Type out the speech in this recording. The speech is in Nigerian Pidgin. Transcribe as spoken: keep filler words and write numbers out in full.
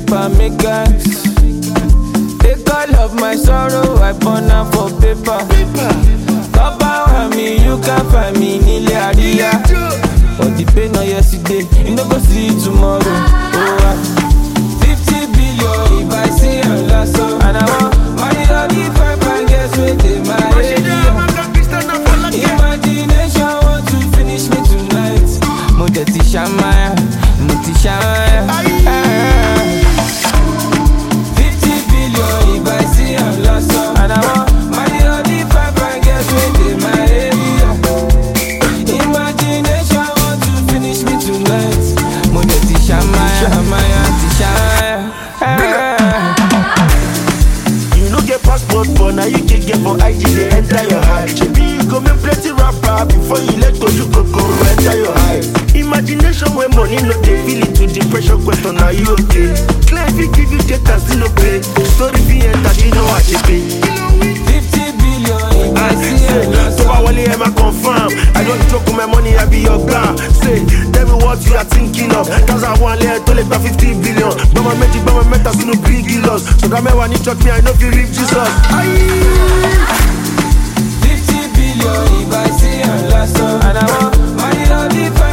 paper makers. Take all of my sorrow, I burn am for paper. Cover me, you can find me nile aria. But the pain of yesterday, you no go see it tomorrow. Oh, uh, fifty billion if I see a last song. And I want money all the five and guess with it, my area. Imagination want to finish me tonight. Muteti Shamaya, Muti Shamaya. Fifty billion if I see a last song. And I want money all the five and guess with it, my area. Imagination want to finish me tonight. Muteti Shamaya, Shamaya, Shamaya. You no get passport, but now you can get for I G, they enter your heart. Maybe you go make plenty rapper before you let go, you go go enter your eye. Imagination when money no dey feel it to depression question, are you okay? Clear if you give you data, still no pay. Story be enter, you know what you pay. Fifty billion if I see a last So I song. only am I confirm. I don't joke with my money, I be your guy. Say, tell me what you are thinking of. Cause I want let to let fifty billion. But my magic, but my metas no big loss. So that me when you talk me, I know you reach Jesus. Fifty billion if I see a last song. And I want money all the